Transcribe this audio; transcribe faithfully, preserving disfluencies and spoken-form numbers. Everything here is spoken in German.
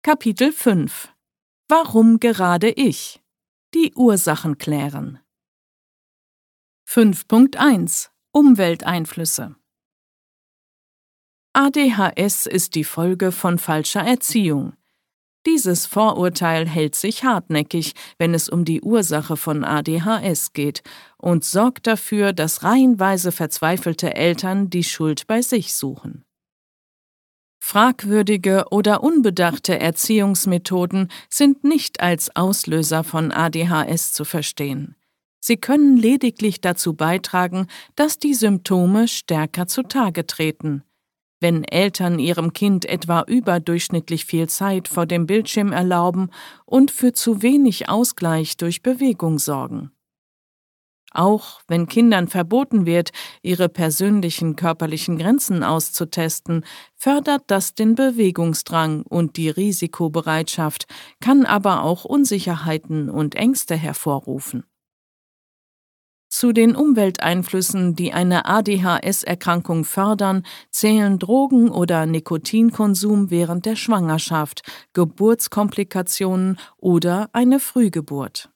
Kapitel fünf. Warum gerade ich? Die Ursachen klären. fünf Punkt eins. Umwelteinflüsse. A D H S ist die Folge von falscher Erziehung. Dieses Vorurteil hält sich hartnäckig, wenn es um die Ursache von A D H S geht und sorgt dafür, dass reihenweise verzweifelte Eltern die Schuld bei sich suchen. Fragwürdige oder unbedachte Erziehungsmethoden sind nicht als Auslöser von A D H S zu verstehen. Sie können lediglich dazu beitragen, dass die Symptome stärker zutage treten. Wenn Eltern ihrem Kind etwa überdurchschnittlich viel Zeit vor dem Bildschirm erlauben und für zu wenig Ausgleich durch Bewegung sorgen. Auch wenn Kindern verboten wird, ihre persönlichen körperlichen Grenzen auszutesten, fördert das den Bewegungsdrang und die Risikobereitschaft, kann aber auch Unsicherheiten und Ängste hervorrufen. Zu den Umwelteinflüssen, die eine A D H S-Erkrankung fördern, zählen Drogen- oder Nikotinkonsum während der Schwangerschaft, Geburtskomplikationen oder eine Frühgeburt.